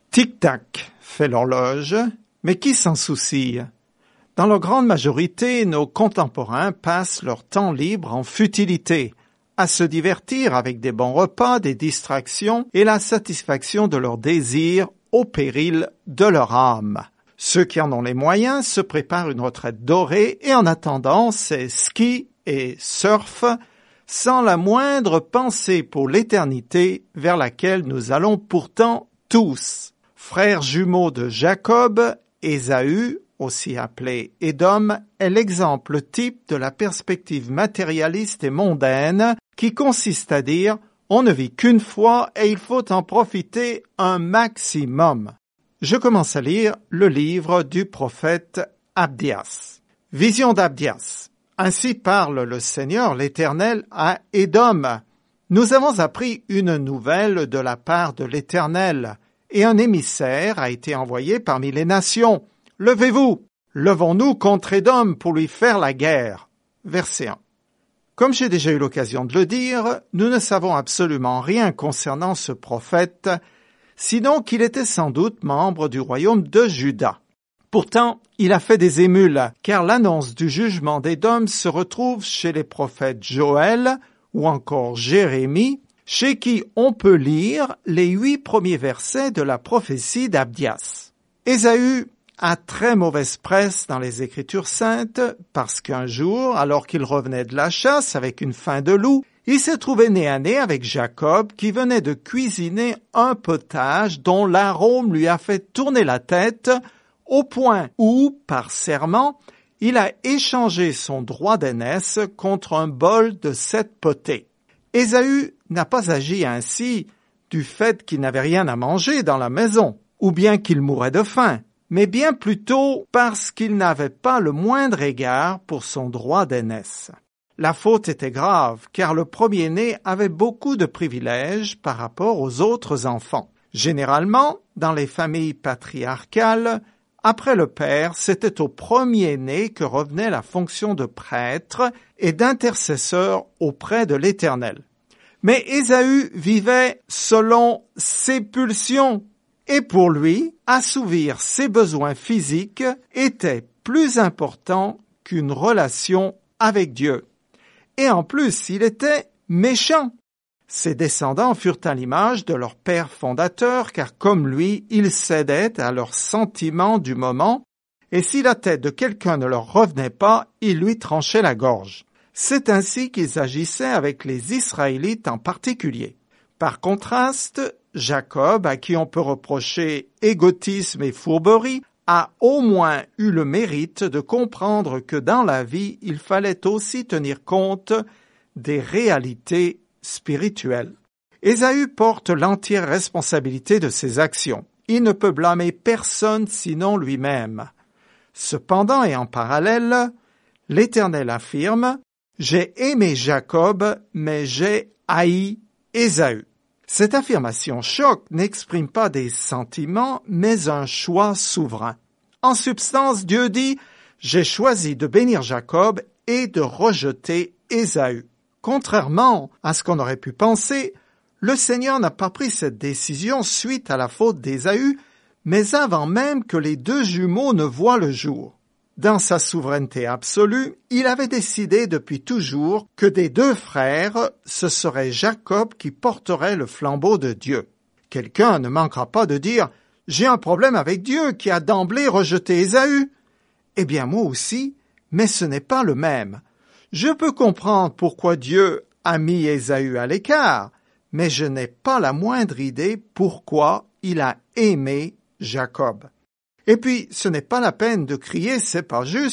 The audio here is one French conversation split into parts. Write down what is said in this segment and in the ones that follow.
Tic-tac, fait l'horloge, mais qui s'en soucie? Dans leur grande majorité, nos contemporains passent leur temps libre en futilité, à se divertir avec des bons repas, des distractions et la satisfaction de leurs désirs au péril de leur âme. Ceux qui en ont les moyens se préparent une retraite dorée et en attendant, c'est ski et surf sans la moindre pensée pour l'éternité vers laquelle nous allons pourtant tous. Frère jumeau de Jacob, Ésaü, aussi appelé Édom, est l'exemple type de la perspective matérialiste et mondaine qui consiste à dire « on ne vit qu'une fois et il faut en profiter un maximum ». Je commence à lire le livre du prophète Abdias. Vision d'Abdias. Ainsi parle le Seigneur l'Éternel à Édom. Nous avons appris une nouvelle de la part de l'Éternel, et un émissaire a été envoyé parmi les nations. Levez-vous, levons-nous contre Édom pour lui faire la guerre. Verset 1. Comme j'ai déjà eu l'occasion de le dire, nous ne savons absolument rien concernant ce prophète, sinon qu'il était sans doute membre du royaume de Juda. Pourtant, il a fait des émules, car l'annonce du jugement d'Édom se retrouve chez les prophètes Joël ou encore Jérémie, chez qui on peut lire les 8 premiers versets de la prophétie d'Abdias. Ésaü a très mauvaise presse dans les Écritures saintes parce qu'un jour, alors qu'il revenait de la chasse avec une faim de loup, il s'est trouvé nez à nez avec Jacob qui venait de cuisiner un potage dont l'arôme lui a fait tourner la tête au point où, par serment, il a échangé son droit d'aînesse contre un bol de 7 potées. Ésaü n'a pas agi ainsi du fait qu'il n'avait rien à manger dans la maison, ou bien qu'il mourait de faim, mais bien plutôt parce qu'il n'avait pas le moindre égard pour son droit d'aînesse. La faute était grave, car le premier-né avait beaucoup de privilèges par rapport aux autres enfants. Généralement, dans les familles patriarcales, après le père, c'était au premier-né que revenait la fonction de prêtre et d'intercesseur auprès de l'Éternel. Mais Ésaü vivait selon ses pulsions, et pour lui, assouvir ses besoins physiques était plus important qu'une relation avec Dieu. Et en plus, il était méchant. Ses descendants furent à l'image de leur père fondateur, car comme lui, ils cédaient à leurs sentiments du moment, et si la tête de quelqu'un ne leur revenait pas, ils lui tranchaient la gorge. C'est ainsi qu'ils agissaient avec les Israélites en particulier. Par contraste, Jacob, à qui on peut reprocher égotisme et fourberie, a au moins eu le mérite de comprendre que dans la vie, il fallait aussi tenir compte des réalités spirituelles. Ésaü porte l'entière responsabilité de ses actions. Il ne peut blâmer personne sinon lui-même. Cependant et en parallèle, l'Éternel affirme « J'ai aimé Jacob, mais j'ai haï Ésaü ». Cette affirmation choc n'exprime pas des sentiments, mais un choix souverain. En substance, Dieu dit « J'ai choisi de bénir Jacob et de rejeter Ésaü ». Contrairement à ce qu'on aurait pu penser, le Seigneur n'a pas pris cette décision suite à la faute d'Ésaü, mais avant même que les 2 jumeaux ne voient le jour. Dans sa souveraineté absolue, il avait décidé depuis toujours que des 2 frères, ce serait Jacob qui porterait le flambeau de Dieu. Quelqu'un ne manquera pas de dire « J'ai un problème avec Dieu qui a d'emblée rejeté Ésaü ». Eh bien moi aussi, mais ce n'est pas le même. Je peux comprendre pourquoi Dieu a mis Ésaü à l'écart, mais je n'ai pas la moindre idée pourquoi il a aimé Jacob. Et puis, ce n'est pas la peine de crier « c'est pas juste »,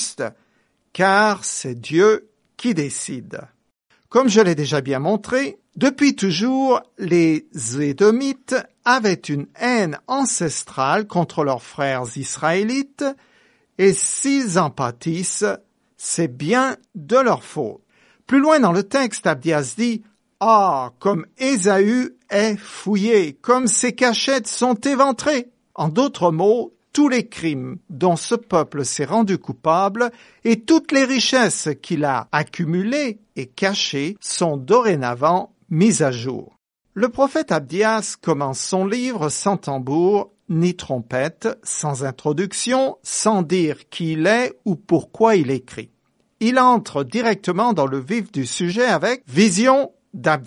car c'est Dieu qui décide. Comme je l'ai déjà bien montré, depuis toujours, les Édomites avaient une haine ancestrale contre leurs frères israélites, et s'ils en pâtissent, c'est bien de leur faute. Plus loin dans le texte, Abdias dit « Ah, comme Ésaü est fouillé, comme ses cachettes sont éventrées ». En d'autres mots, tous les crimes dont ce peuple s'est rendu coupable et toutes les richesses qu'il a accumulées et cachées sont dorénavant mises à jour. Le prophète Abdias commence son livre sans tambour ni trompette, sans introduction, sans dire qui il est ou pourquoi il écrit. Il entre directement dans le vif du sujet avec « Vision d'Abdias ».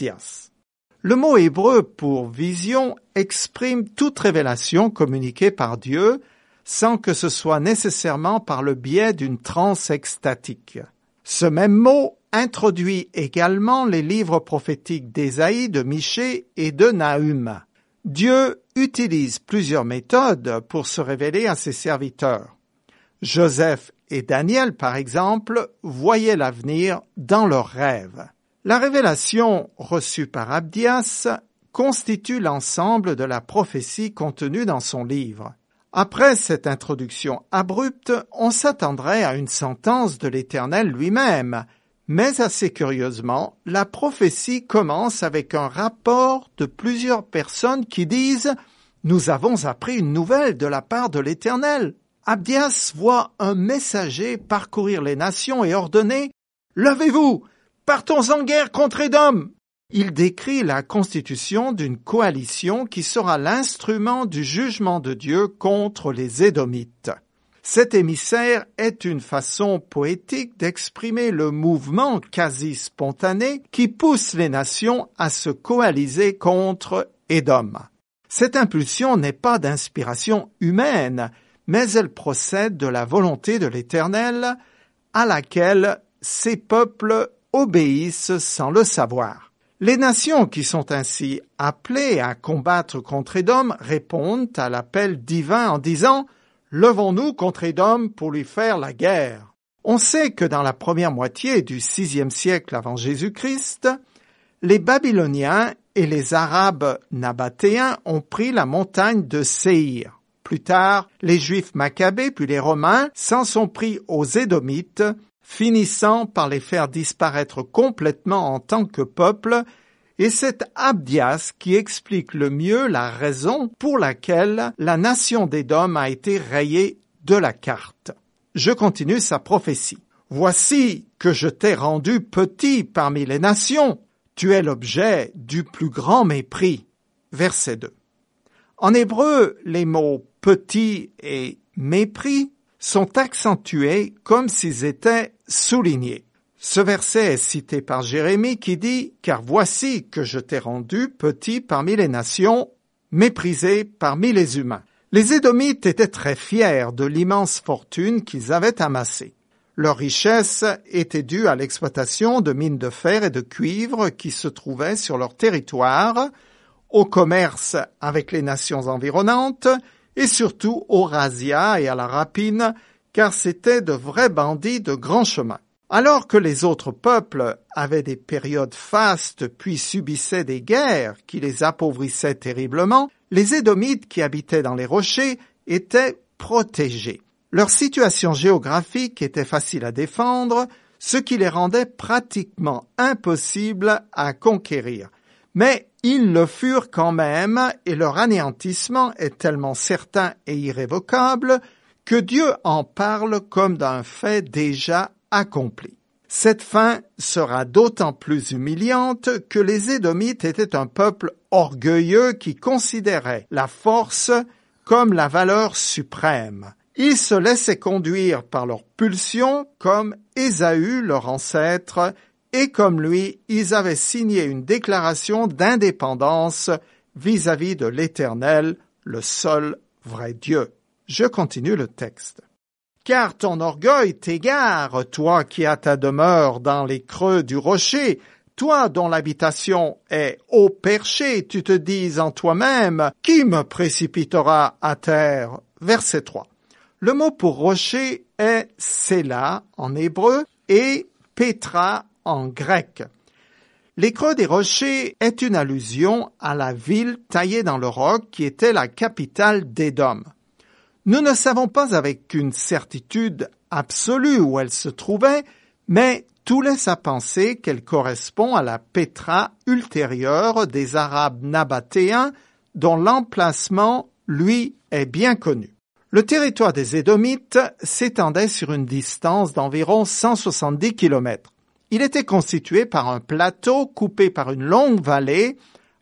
Le mot hébreu pour « vision » exprime toute révélation communiquée par Dieu, sans que ce soit nécessairement par le biais d'une transe extatique. Ce même mot introduit également les livres prophétiques d'Ésaïe, de Michée et de Nahum. Dieu utilise plusieurs méthodes pour se révéler à ses serviteurs. Joseph et Daniel, par exemple, voyaient l'avenir dans leurs rêves. La révélation reçue par Abdias constitue l'ensemble de la prophétie contenue dans son livre. Après cette introduction abrupte, on s'attendrait à une sentence de l'Éternel lui-même, mais assez curieusement, la prophétie commence avec un rapport de plusieurs personnes qui disent « Nous avons appris une nouvelle de la part de l'Éternel ». Abdias voit un messager parcourir les nations et ordonner « Levez-vous, partons en guerre contre Édom ». Il décrit la constitution d'une coalition qui sera l'instrument du jugement de Dieu contre les Édomites. Cet émissaire est une façon poétique d'exprimer le mouvement quasi spontané qui pousse les nations à se coaliser contre Édom. Cette impulsion n'est pas d'inspiration humaine, mais elle procède de la volonté de l'Éternel à laquelle ces peuples obéissent sans le savoir. Les nations qui sont ainsi appelées à combattre contre Édom répondent à l'appel divin en disant « Levons-nous contre Édom pour lui faire la guerre ». On sait que dans la première moitié du VIe siècle avant Jésus-Christ, les Babyloniens et les Arabes nabatéens ont pris la montagne de Séhir. Plus tard, les Juifs maccabées puis les Romains s'en sont pris aux Édomites, finissant par les faire disparaître complètement en tant que peuple, et c'est Abdias qui explique le mieux la raison pour laquelle la nation d'Édom a été rayée de la carte. Je continue sa prophétie. « Voici que je t'ai rendu petit parmi les nations, tu es l'objet du plus grand mépris. » Verset 2. En hébreu, les mots « petit » et « mépris » sont accentués comme s'ils étaient soulignés. Ce verset est cité par Jérémie qui dit « Car voici que je t'ai rendu petit parmi les nations, méprisé parmi les humains. » Les Édomites étaient très fiers de l'immense fortune qu'ils avaient amassée. Leur richesse était due à l'exploitation de mines de fer et de cuivre qui se trouvaient sur leur territoire, au commerce avec les nations environnantes et surtout au razzia et à la rapine, car c'étaient de vrais bandits de grand chemin. Alors que les autres peuples avaient des périodes fastes puis subissaient des guerres qui les appauvrissaient terriblement, les Édomites qui habitaient dans les rochers étaient protégés. Leur situation géographique était facile à défendre, ce qui les rendait pratiquement impossibles à conquérir. Mais ils le furent quand même, et leur anéantissement est tellement certain et irrévocable que Dieu en parle comme d'un fait déjà accompli. Cette fin sera d'autant plus humiliante que les Édomites étaient un peuple orgueilleux qui considérait la force comme la valeur suprême. Ils se laissaient conduire par leurs pulsions comme Ésaü, leur ancêtre, et comme lui, ils avaient signé une déclaration d'indépendance vis-à-vis de l'Éternel, le seul vrai Dieu. Je continue le texte. Car ton orgueil t'égare, toi qui as ta demeure dans les creux du rocher, toi dont l'habitation est haut perché, tu te dis en toi-même, qui me précipitera à terre? Verset 3. Le mot pour rocher est Séla en hébreu et Pétra en grec. Les creux des rochers est une allusion à la ville taillée dans le roc qui était la capitale d'Édom. Nous ne savons pas avec une certitude absolue où elle se trouvait, mais tout laisse à penser qu'elle correspond à la Pétra ultérieure des Arabes nabatéens dont l'emplacement, lui, est bien connu. Le territoire des Édomites s'étendait sur une distance d'environ 170 km. Il était constitué par un plateau coupé par une longue vallée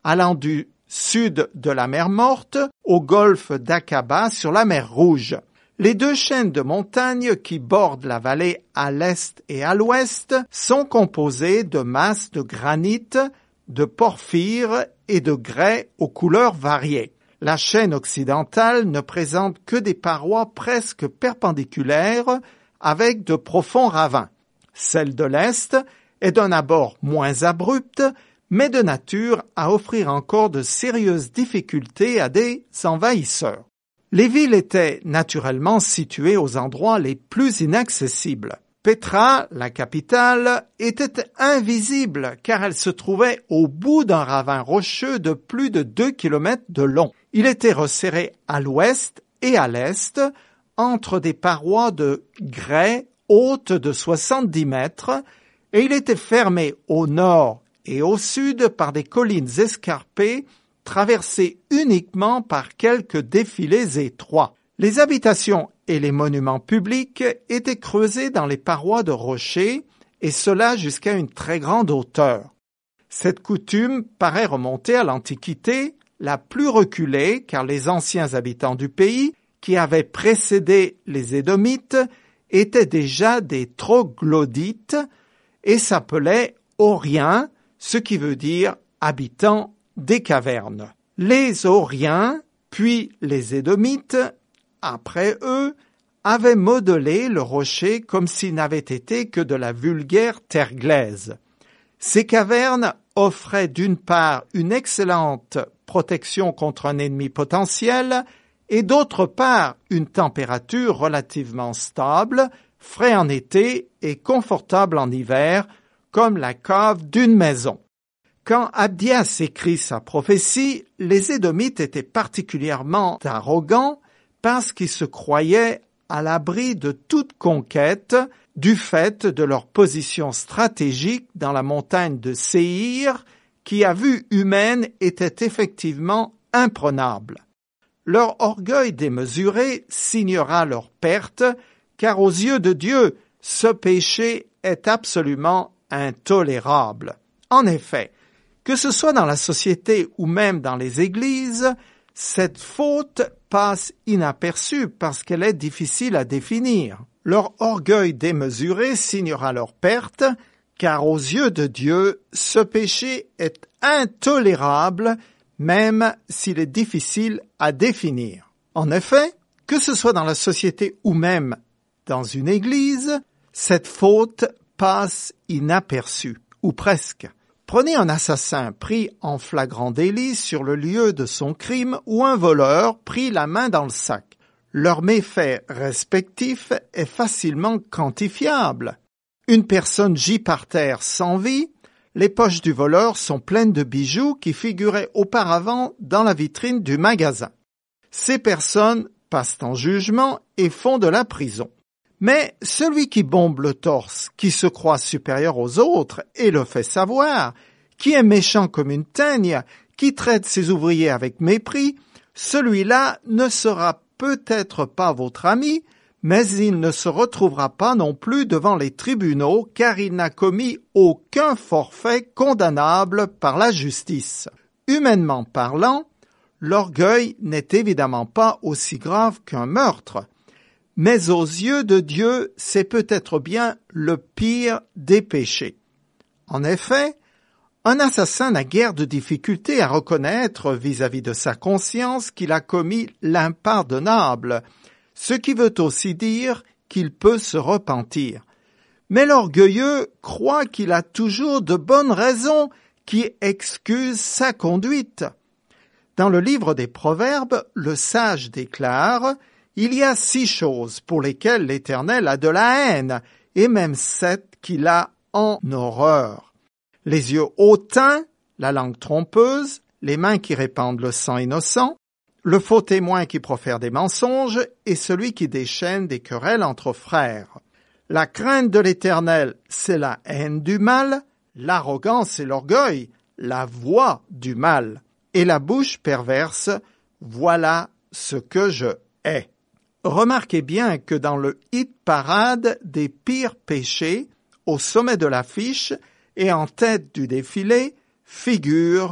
allant du sud de la mer Morte au golfe d'Aqaba sur la mer Rouge. Les deux chaînes de montagnes qui bordent la vallée à l'est et à l'ouest sont composées de masses de granit, de porphyre et de grès aux couleurs variées. La chaîne occidentale ne présente que des parois presque perpendiculaires avec de profonds ravins. Celle de l'est est d'un abord moins abrupte, mais de nature à offrir encore de sérieuses difficultés à des envahisseurs. Les villes étaient naturellement situées aux endroits les plus inaccessibles. Pétra, la capitale, était invisible car elle se trouvait au bout d'un ravin rocheux de plus de 2 kilomètres de long. Il était resserré à l'ouest et à l'est entre des parois de grès hautes de 70 mètres et il était fermé au nord et au sud par des collines escarpées traversées uniquement par quelques défilés étroits. Les habitations et les monuments publics étaient creusés dans les parois de rochers, et cela jusqu'à une très grande hauteur. Cette coutume paraît remonter à l'Antiquité, la plus reculée, car les anciens habitants du pays, qui avaient précédé les Édomites, étaient déjà des troglodytes et s'appelaient Horiens, ce qui veut dire habitants des cavernes. Les Horiens, puis les Édomites, après eux, avaient modelé le rocher comme s'il n'avait été que de la vulgaire terre glaise. Ces cavernes offraient d'une part une excellente protection contre un ennemi potentiel et d'autre part une température relativement stable, frais en été et confortable en hiver, comme la cave d'une maison. Quand Abdias écrit sa prophétie, les Édomites étaient particulièrement arrogants parce qu'ils se croyaient à l'abri de toute conquête du fait de leur position stratégique dans la montagne de Séhir, qui à vue humaine était effectivement imprenable. Leur orgueil démesuré signera leur perte, car aux yeux de Dieu, ce péché est absolument intolérable. En effet, que ce soit dans la société ou même dans les églises, cette faute passe inaperçue parce qu'elle est difficile à définir. Leur orgueil démesuré signera leur perte, car aux yeux de Dieu, ce péché est intolérable, même s'il est difficile à définir. En effet, que ce soit dans la société ou même dans une église, cette faute passe inaperçue, ou presque. Prenez un assassin pris en flagrant délit sur le lieu de son crime ou un voleur pris la main dans le sac. Leur méfait respectif est facilement quantifiable. Une personne gît par terre sans vie, les poches du voleur sont pleines de bijoux qui figuraient auparavant dans la vitrine du magasin. Ces personnes passent en jugement et font de la prison. Mais celui qui bombe le torse, qui se croit supérieur aux autres et le fait savoir, qui est méchant comme une teigne, qui traite ses ouvriers avec mépris, celui-là ne sera peut-être pas votre ami, mais il ne se retrouvera pas non plus devant les tribunaux car il n'a commis aucun forfait condamnable par la justice. Humainement parlant, l'orgueil n'est évidemment pas aussi grave qu'un meurtre. Mais aux yeux de Dieu, c'est peut-être bien le pire des péchés. En effet, un assassin n'a guère de difficulté à reconnaître vis-à-vis de sa conscience qu'il a commis l'impardonnable, ce qui veut aussi dire qu'il peut se repentir. Mais l'orgueilleux croit qu'il a toujours de bonnes raisons qui excusent sa conduite. Dans le livre des Proverbes, le sage déclare « Il y a 6 choses pour lesquelles l'Éternel a de la haine, et même 7 qu'il a en horreur. Les yeux hautains, la langue trompeuse, les mains qui répandent le sang innocent, le faux témoin qui profère des mensonges, et celui qui déchaîne des querelles entre frères. La crainte de l'Éternel, c'est la haine du mal, l'arrogance et l'orgueil, la voix du mal, et la bouche perverse, voilà ce que je hais. » Remarquez bien que dans le hit-parade des pires péchés, au sommet de l'affiche et en tête du défilé, figure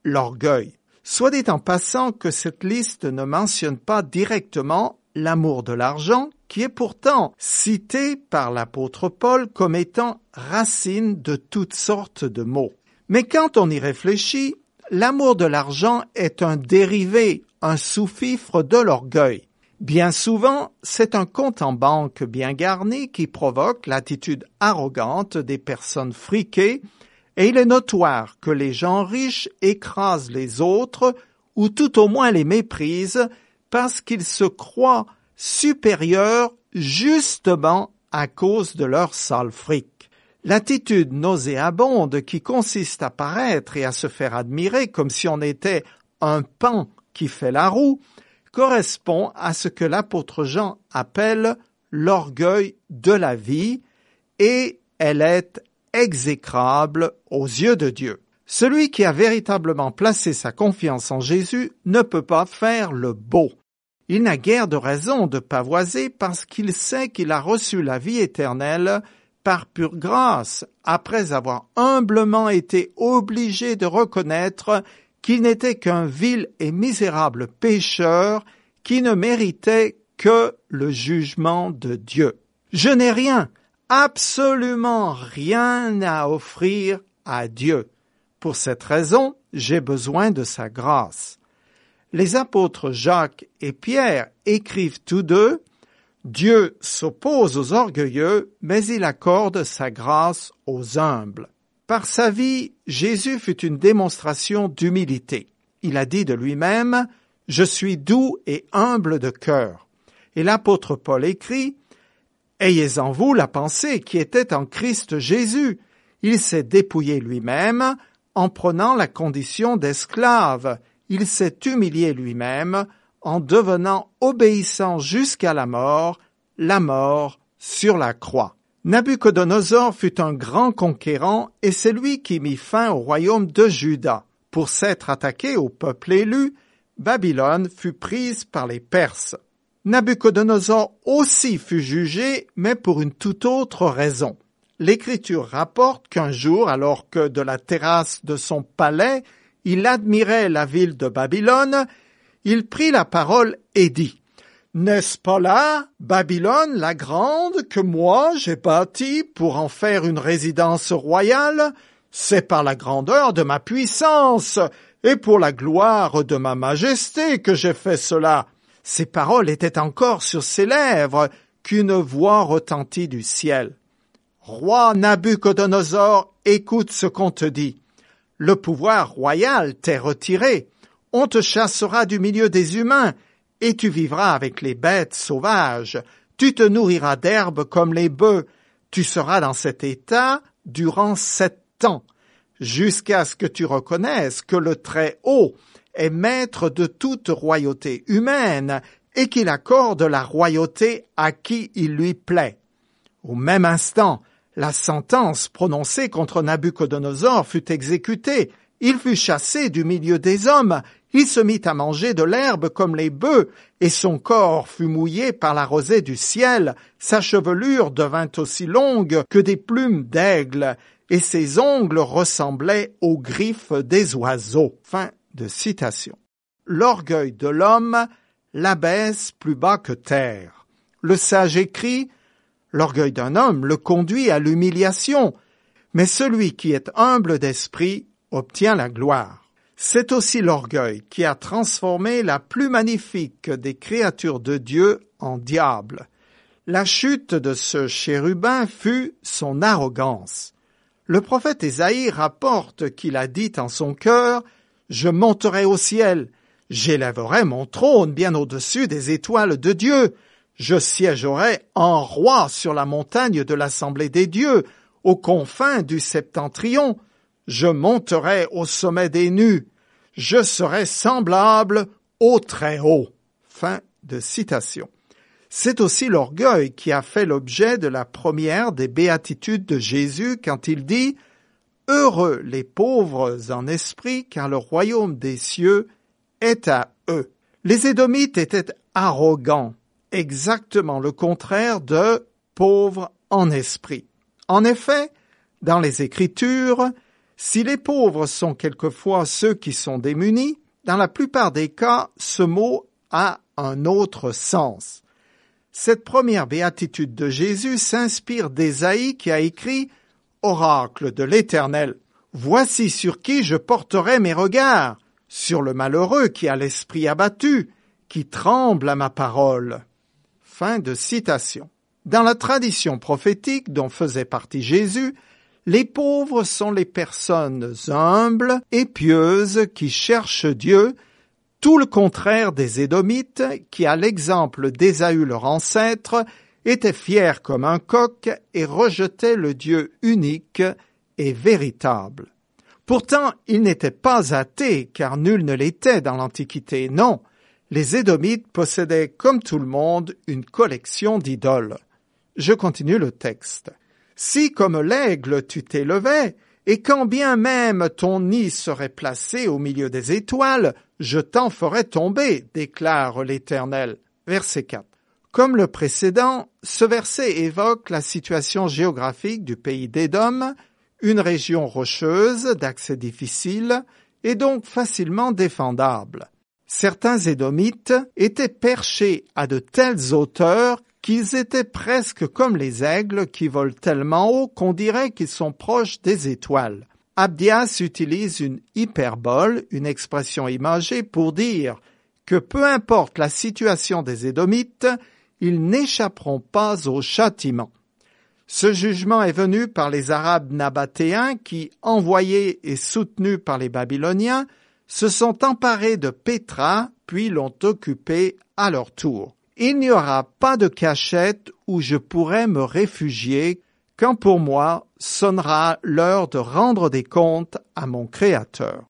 l'orgueil. Soit dit en passant que cette liste ne mentionne pas directement l'amour de l'argent, qui est pourtant cité par l'apôtre Paul comme étant racine de toutes sortes de maux. Mais quand on y réfléchit, l'amour de l'argent est un dérivé, un sous-fifre de l'orgueil. Bien souvent, c'est un compte en banque bien garni qui provoque l'attitude arrogante des personnes friquées, et il est notoire que les gens riches écrasent les autres, ou tout au moins les méprisent, parce qu'ils se croient supérieurs justement à cause de leur sale fric. L'attitude nauséabonde qui consiste à paraître et à se faire admirer comme si on était un paon qui fait la roue, correspond à ce que l'apôtre Jean appelle l'orgueil de la vie, et elle est exécrable aux yeux de Dieu. Celui qui a véritablement placé sa confiance en Jésus ne peut pas faire le beau. Il n'a guère de raison de pavoiser parce qu'il sait qu'il a reçu la vie éternelle par pure grâce, après avoir humblement été obligé de reconnaître qu'il n'était qu'un vil et misérable pécheur qui ne méritait que le jugement de Dieu. Je n'ai rien, absolument rien à offrir à Dieu. Pour cette raison, j'ai besoin de sa grâce. Les apôtres Jacques et Pierre écrivent tous deux « Dieu s'oppose aux orgueilleux, mais il accorde sa grâce aux humbles ». Par sa vie, Jésus fut une démonstration d'humilité. Il a dit de lui-même « Je suis doux et humble de cœur ». Et l'apôtre Paul écrit « Ayez en vous la pensée qui était en Christ Jésus. Il s'est dépouillé lui-même en prenant la condition d'esclave. Il s'est humilié lui-même en devenant obéissant jusqu'à la mort sur la croix. » Nabuchodonosor fut un grand conquérant et c'est lui qui mit fin au royaume de Juda. Pour s'être attaqué au peuple élu, Babylone fut prise par les Perses. Nabuchodonosor aussi fut jugé, mais pour une toute autre raison. L'Écriture rapporte qu'un jour, alors que de la terrasse de son palais, il admirait la ville de Babylone, il prit la parole et dit « N'est-ce pas là, Babylone la grande, que moi j'ai bâtie pour en faire une résidence royale? C'est par la grandeur de ma puissance et pour la gloire de ma majesté que j'ai fait cela. » Ces paroles étaient encore sur ses lèvres qu'une voix retentit du ciel. « Roi Nabuchodonosor, écoute ce qu'on te dit. Le pouvoir royal t'est retiré. On te chassera du milieu des humains, et tu vivras avec les bêtes sauvages. Tu te nourriras d'herbes comme les bœufs. Tu seras dans cet état durant 7 ans, jusqu'à ce que tu reconnaisses que le Très-Haut est maître de toute royauté humaine et qu'il accorde la royauté à qui il lui plaît. » Au même instant, la sentence prononcée contre Nabuchodonosor fut exécutée. Il fut chassé du milieu des hommes. Il se mit à manger de l'herbe comme les bœufs, et son corps fut mouillé par la rosée du ciel. Sa chevelure devint aussi longue que des plumes d'aigle, et ses ongles ressemblaient aux griffes des oiseaux. Fin de citation. L'orgueil de l'homme l'abaisse plus bas que terre. Le sage écrit « L'orgueil d'un homme le conduit à l'humiliation, mais celui qui est humble d'esprit obtient la gloire. » C'est aussi l'orgueil qui a transformé la plus magnifique des créatures de Dieu en diable. La chute de ce chérubin fut son arrogance. Le prophète Ésaïe rapporte qu'il a dit en son cœur « Je monterai au ciel, j'élèverai mon trône bien au-dessus des étoiles de Dieu, je siégerai en roi sur la montagne de l'assemblée des dieux, aux confins du septentrion. Je monterai au sommet des nues, je serai semblable au Très-Haut. » Fin de citation. C'est aussi l'orgueil qui a fait l'objet de la première des béatitudes de Jésus quand il dit « Heureux les pauvres en esprit, car le royaume des cieux est à eux. » Les Édomites étaient arrogants, exactement le contraire de pauvres en esprit. En effet, dans les Écritures, Si les pauvres sont quelquefois ceux qui sont démunis, dans la plupart des cas, ce mot a un autre sens. Cette première béatitude de Jésus s'inspire d'Ésaïe qui a écrit « Oracle de l'Éternel, voici sur qui je porterai mes regards, sur le malheureux qui a l'esprit abattu, qui tremble à ma parole. » Fin de citation. Dans la tradition prophétique dont faisait partie Jésus, les pauvres sont les personnes humbles et pieuses qui cherchent Dieu, tout le contraire des Édomites qui, à l'exemple d'Ésaü leur ancêtre, étaient fiers comme un coq et rejetaient le Dieu unique et véritable. Pourtant, ils n'étaient pas athées, car nul ne l'était dans l'Antiquité, non. Les Édomites possédaient, comme tout le monde, une collection d'idoles. Je continue le texte. « Si, comme l'aigle, tu t'élevais, et quand bien même ton nid serait placé au milieu des étoiles, je t'en ferais tomber, déclare l'Éternel. » Verset 4. Comme le précédent, ce verset évoque la situation géographique du pays d'Édom, une région rocheuse, d'accès difficile, et donc facilement défendable. Certains Édomites étaient perchés à de telles hauteurs qu'ils étaient presque comme les aigles qui volent tellement haut qu'on dirait qu'ils sont proches des étoiles. Abdias utilise une hyperbole, une expression imagée, pour dire que peu importe la situation des Édomites, ils n'échapperont pas au châtiment. Ce jugement est venu par les Arabes nabatéens qui, envoyés et soutenus par les Babyloniens, se sont emparés de Pétra puis l'ont occupée à leur tour. Il n'y aura pas de cachette où je pourrai me réfugier quand pour moi sonnera l'heure de rendre des comptes à mon Créateur.